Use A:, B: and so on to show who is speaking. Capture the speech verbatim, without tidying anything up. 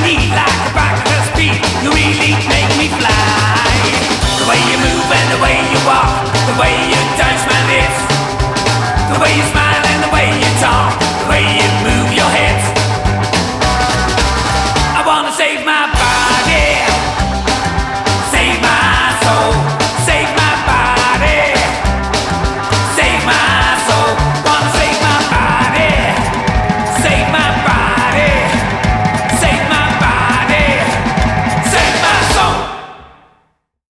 A: need like a rocket speed. You really make me fly. The way you move and the way you walk, the way you touch my lips, the way you smile